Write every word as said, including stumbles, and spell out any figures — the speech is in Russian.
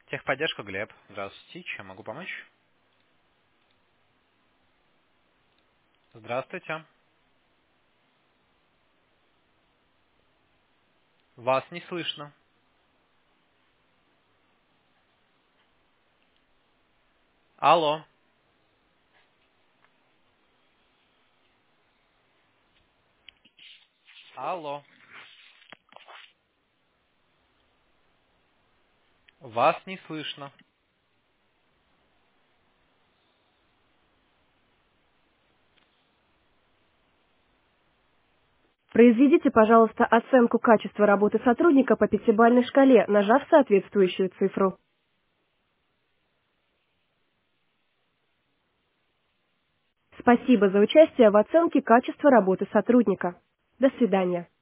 Техподдержка, Глеб. Здравствуйте. Чем могу помочь? Здравствуйте. Вас не слышно. Алло. Алло. Вас не слышно. Произведите, пожалуйста, оценку качества работы сотрудника по пятибалльной шкале, нажав соответствующую цифру. Спасибо за участие в оценке качества работы сотрудника. До свидания.